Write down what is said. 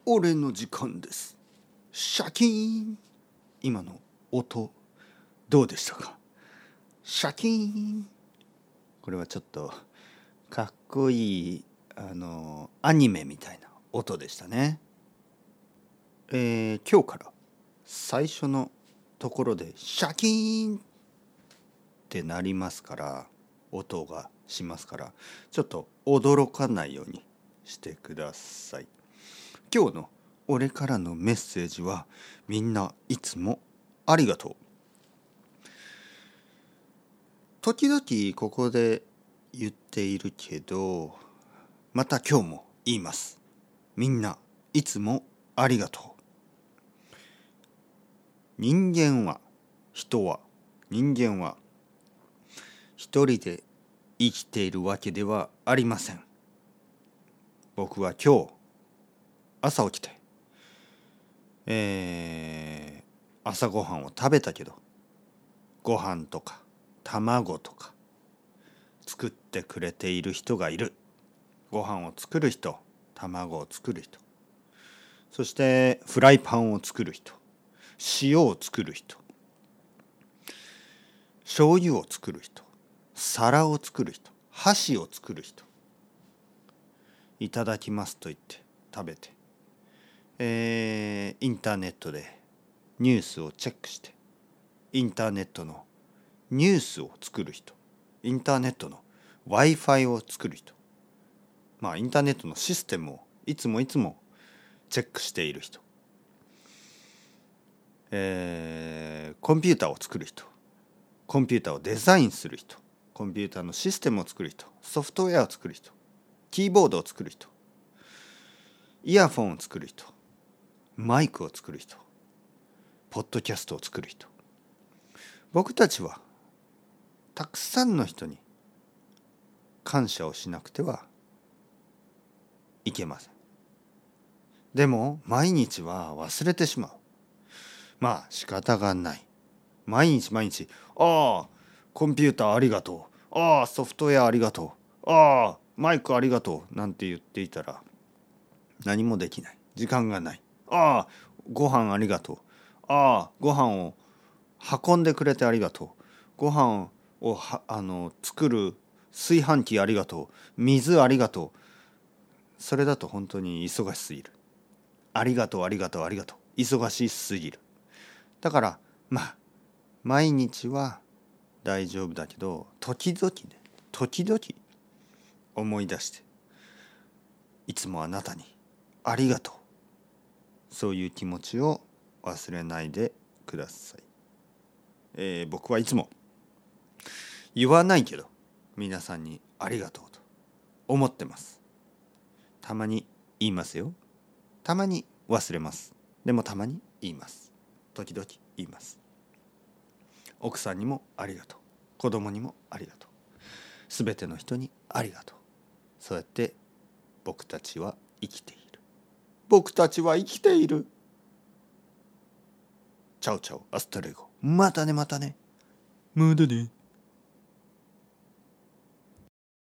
俺の時間です。シャキーン。今の音どうでしたか？シャキーン。これはちょっとかっこいいアニメみたいな音でしたね。今日から最初のところでシャキーンってなりますから、音がしますから、ちょっと驚かないようにしてください。今日の俺からのメッセージは、みんないつもありがとう。時々ここで言っているけど、また今日も言います。みんないつもありがとう。人間は一人で生きているわけではありません。僕は今日朝起きて、朝ごはんを食べたけど、ご飯とか卵とか作ってくれている人がいる。ご飯を作る人、卵を作る人、そしてフライパンを作る人、塩を作る人、醤油を作る人、皿を作る人、箸を作る人、いただきますと言って食べて、インターネットでニュースをチェックして、インターネットのニュースを作る人、インターネットの Wi-Fi を作る人、インターネットのシステムをいつもチェックしている人、コンピューターを作る人、コンピューターをデザインする人、コンピューターのシステムを作る人、ソフトウェアを作る人、キーボードを作る人、イヤフォンを作る人、マイクを作る人、ポッドキャストを作る人。僕たちはたくさんの人に感謝をしなくてはいけません。でも毎日は忘れてしまう。仕方がない。毎日、コンピューターありがとう、ソフトウェアありがとう、マイクありがとうなんて言っていたら何もできない。時間がない。ご飯ありがとう、ご飯を運んでくれてありがとう、ご飯を作る炊飯器ありがとう、水ありがとう。それだと本当に忙しすぎる。ありがとう忙しすぎる。だから毎日は大丈夫だけど、時々思い出して、いつもあなたにありがとう、そういう気持ちを忘れないでください。僕はいつも言わないけど皆さんにありがとうと思ってます。たまに言いますよ。たまに忘れます。でもたまに言います。時々言います。奥さんにもありがとう、子供にもありがとう、すべての人にありがとう。そうやって僕たちは生きている。チャオチャオ、アスタレゴ。またね。 まだね。